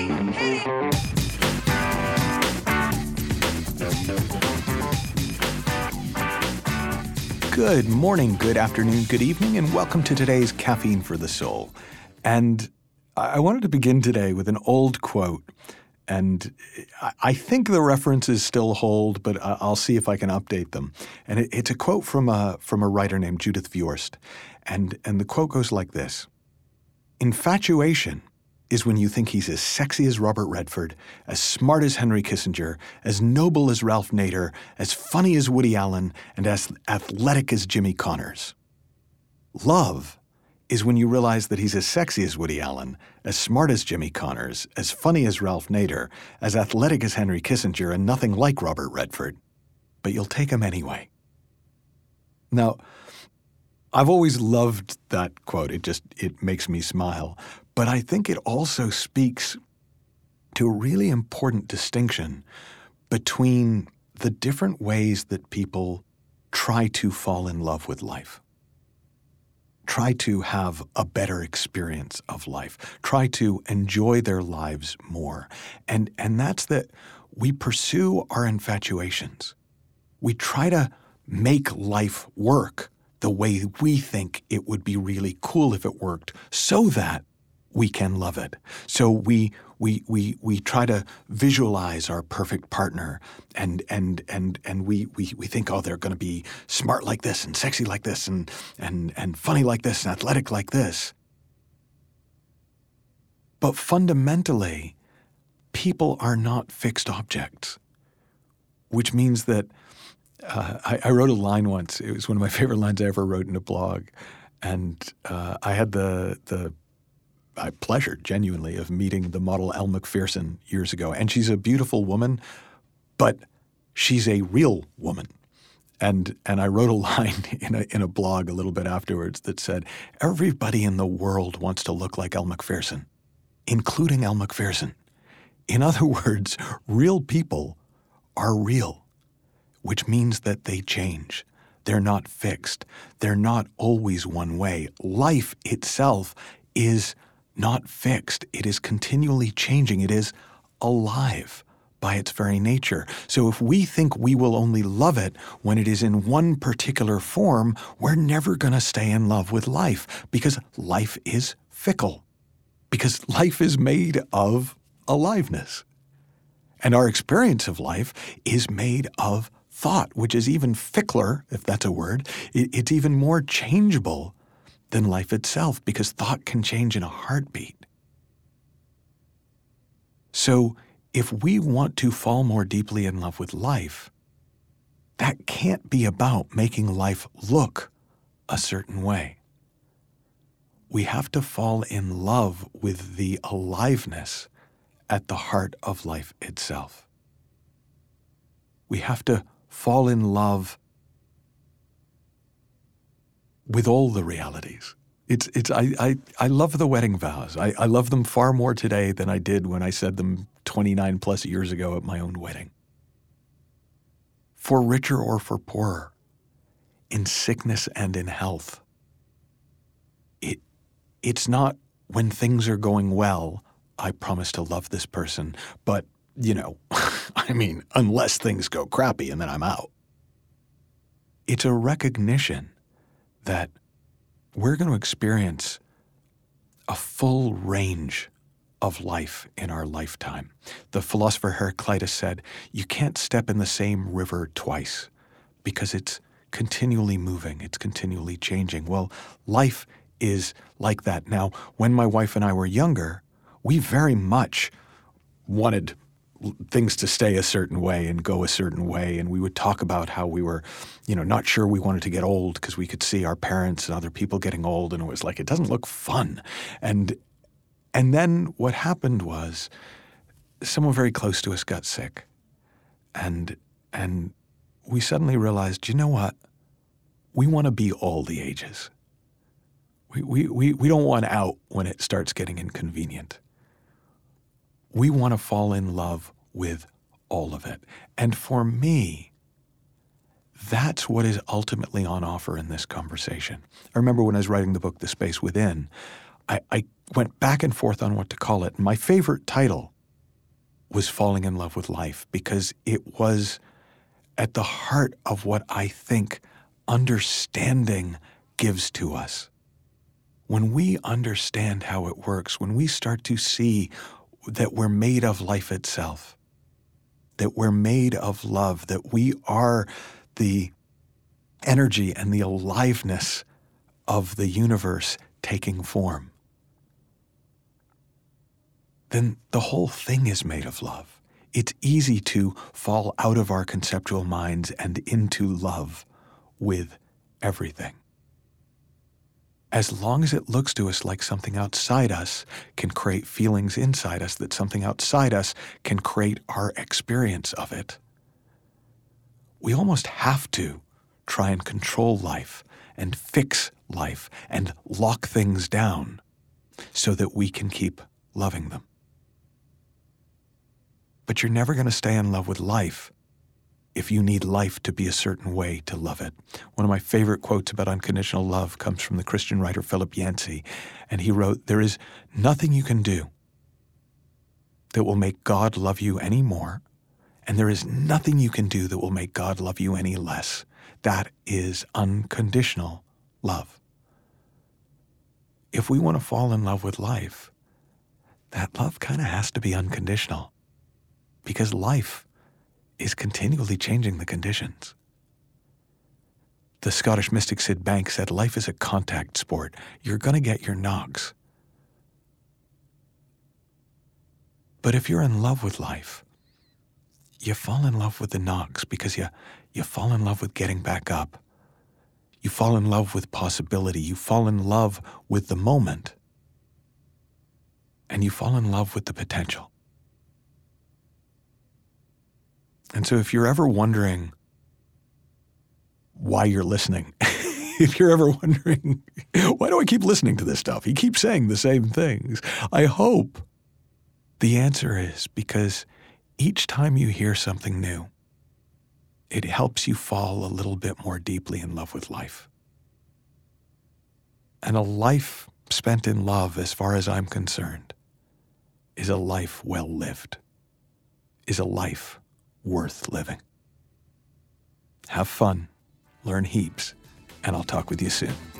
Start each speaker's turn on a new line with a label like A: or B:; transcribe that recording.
A: Good morning, good afternoon, good evening, and welcome to today's Caffeine for the Soul. And I wanted to begin today with an old quote, and I think the references still hold, but I'll see if I can update them. And it's a quote from a writer named Judith Viorst, and the quote goes like this: "Infatuation is when you think he's as sexy as Robert Redford, as smart as Henry Kissinger, as noble as Ralph Nader, as funny as Woody Allen, and as athletic as Jimmy Connors. Love is when you realize that he's as sexy as Woody Allen, as smart as Jimmy Connors, as funny as Ralph Nader, as athletic as Henry Kissinger, and nothing like Robert Redford. But you'll take him anyway." Now, I've always loved that quote. It makes me smile. But I think it also speaks to a really important distinction between the different ways that people try to fall in love with life, try to have a better experience of life, try to enjoy their lives more. And that's that we pursue our infatuations. We try to make life work the way we think it would be really cool if it worked, so that we can love it. So we try to visualize our perfect partner, and we think, oh, they're going to be smart like this, and sexy like this, and funny like this, and athletic like this. But fundamentally, people are not fixed objects, which means that I wrote a line once. It was one of my favorite lines I ever wrote in a blog, and I had the pleasure, genuinely, of meeting the model Elle Macpherson years ago. And she's a beautiful woman, but she's a real woman. And I wrote a line in a blog a little bit afterwards that said, everybody in the world wants to look like Elle Macpherson, including Elle Macpherson. In other words, real people are real, which means that they change. They're not fixed. They're not always one way. Life itself is not fixed. It is continually changing. It is alive by its very nature. So if we think we will only love it when it is in one particular form, we're never going to stay in love with life, because life is fickle, because life is made of aliveness. And our experience of life is made of thought, which is even fickler, if that's a word. It's even more changeable than life itself, because thought can change in a heartbeat. So if we want to fall more deeply in love with life, that can't be about making life look a certain way. We have to fall in love with the aliveness at the heart of life itself. We have to fall in love with all the realities. I love the wedding vows. I love them far more today than I did when I said them 29 plus years ago at my own wedding. For richer or for poorer, in sickness and in health. It's not when things are going well, I promise to love this person, but, unless things go crappy and then I'm out. It's a recognition that we're going to experience a full range of life in our lifetime. The philosopher Heraclitus said, you can't step in the same river twice, because it's continually moving, it's continually changing. Well, life is like that. Now, when my wife and I were younger, we very much wanted things to stay a certain way and go a certain way. And we would talk about how we were, not sure we wanted to get old because we could see our parents and other people getting old. And it was like, it doesn't look fun. And then what happened was someone very close to us got sick. And we suddenly realized, you know what? We want to be all the ages. We don't want out when it starts getting inconvenient. We want to fall in love with all of it. And for me, that's what is ultimately on offer in this conversation. I remember when I was writing the book, The Space Within, I went back and forth on what to call it. And my favorite title was falling in love with life, because it was at the heart of what I think understanding gives to us. When we understand how it works, when we start to see that we're made of life itself, that we're made of love, that we are the energy and the aliveness of the universe taking form, then the whole thing is made of love. It's easy to fall out of our conceptual minds and into love with everything. As long as it looks to us like something outside us can create feelings inside us, that something outside us can create our experience of it, we almost have to try and control life and fix life and lock things down so that we can keep loving them. But you're never going to stay in love with life if you need life to be a certain way to love it. One of my favorite quotes about unconditional love comes from the Christian writer Philip Yancey, and he wrote, "There is nothing you can do that will make God love you any more, and there is nothing you can do that will make God love you any less. That is unconditional love." If we want to fall in love with life, that love kind of has to be unconditional, because life is continually changing the conditions. The Scottish mystic Sid Banks said, life is a contact sport. You're going to get your knocks. But if you're in love with life, you fall in love with the knocks, because you fall in love with getting back up. You fall in love with possibility. You fall in love with the moment. And you fall in love with the potential. And so if you're ever wondering why you're listening, if you're ever wondering, why do I keep listening to this stuff? He keeps saying the same things. I hope the answer is because each time you hear something new, it helps you fall a little bit more deeply in love with life. And a life spent in love, as far as I'm concerned, is a life well lived, is a life worth living. Have fun, learn heaps, and I'll talk with you soon.